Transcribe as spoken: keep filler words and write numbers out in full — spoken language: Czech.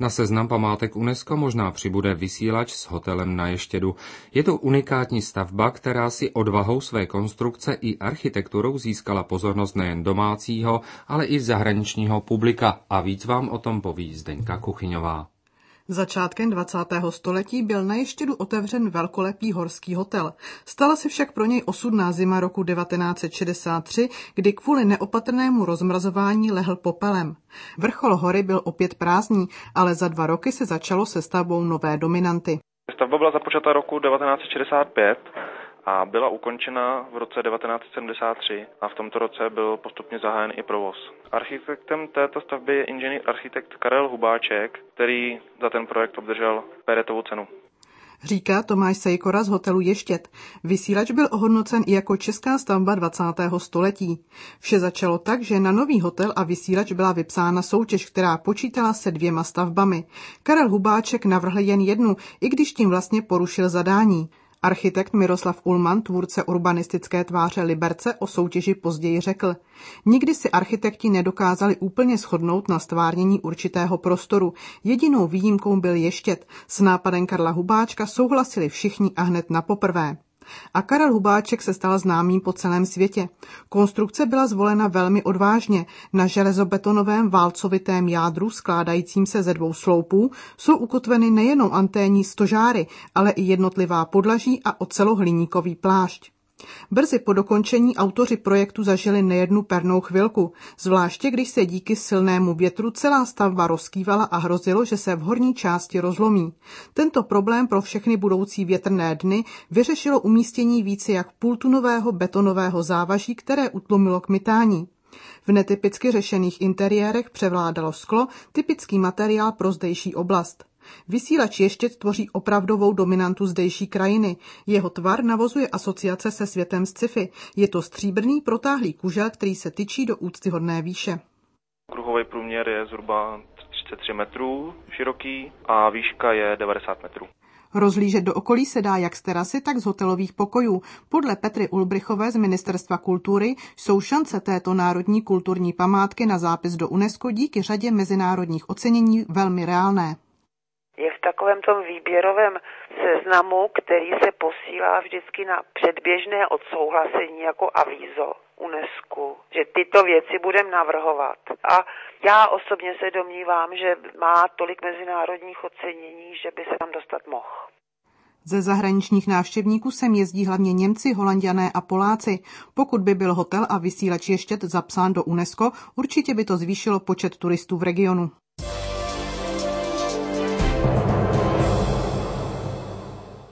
Na seznam památek UNESCO možná přibude vysílač s hotelem na Ještědu. Je to unikátní stavba, která si odvahou své konstrukce i architekturou získala pozornost nejen domácího, ale i zahraničního publika. A víc vám o tom poví Zdeňka Kuchyňová. Začátkem dvacátého století byl na Ještědu otevřen velkolepý horský hotel. Stala se však pro něj osudná zima roku devatenáct set šedesát tři, kdy kvůli neopatrnému rozmrazování lehl popelem. Vrchol hory byl opět prázdný, ale za dva roky se začalo se stavbou nové dominanty. Stavba byla započata roku devatenáct set šedesát pět a byla ukončena v roce devatenáct set sedmdesát tři a v tomto roce byl postupně zahájen i provoz. Architektem této stavby je inženýr architekt Karel Hubáček, který za ten projekt obdržel Peretovu cenu. Říká Tomáš Sejkora z hotelu Ještěd. Vysílač byl ohodnocen i jako česká stavba dvacátého století. Vše začalo tak, že na nový hotel a vysílač byla vypsána soutěž, která počítala se dvěma stavbami. Karel Hubáček navrhl jen jednu, i když tím vlastně porušil zadání. Architekt Miroslav Ullmann, tvůrce urbanistické tváře Liberce, o soutěži později řekl: Nikdy si architekti nedokázali úplně shodnout na stvárnění určitého prostoru. Jedinou výjimkou byl Ještěd. S nápadem Karla Hubáčka souhlasili všichni a hned na poprvé. A Karel Hubáček se stal známým po celém světě. Konstrukce byla zvolena velmi odvážně. Na železobetonovém válcovitém jádru, skládajícím se ze dvou sloupů, jsou ukotveny nejenom anténní stožáry, ale i jednotlivá podlaží a ocelohliníkový plášť. Brzy po dokončení autoři projektu zažili nejednu pernou chvilku, zvláště když se díky silnému větru celá stavba rozkývala a hrozilo, že se v horní části rozlomí. Tento problém pro všechny budoucí větrné dny vyřešilo umístění více jak půltunového betonového závaží, které utlumilo kmitání. V netypicky řešených interiérech převládalo sklo, typický materiál pro zdejší oblast. Vysílač Ještěd tvoří opravdovou dominantu zdejší krajiny. Jeho tvar navozuje asociace se světem sci-fi. Je to stříbrný protáhlý kužel, který se tyčí do úctyhodné výše. Kruhový průměr je zhruba třicet tři metrů široký a výška je devadesát metrů. Rozhlížet do okolí se dá jak z terasy, tak z hotelových pokojů. Podle Petry Ulbrichové z Ministerstva kultury jsou šance této národní kulturní památky na zápis do UNESCO díky řadě mezinárodních ocenění velmi reálné. Je v takovém tom výběrovém seznamu, který se posílá vždycky na předběžné odsouhlasení jako avízo UNESCO, že tyto věci budeme navrhovat. A já osobně se domnívám, že má tolik mezinárodních ocenění, že by se tam dostat mohl. Ze zahraničních návštěvníků sem jezdí hlavně Němci, Holanďané a Poláci. Pokud by byl hotel a vysílač Ještěd zapsán do UNESCO, určitě by to zvýšilo počet turistů v regionu.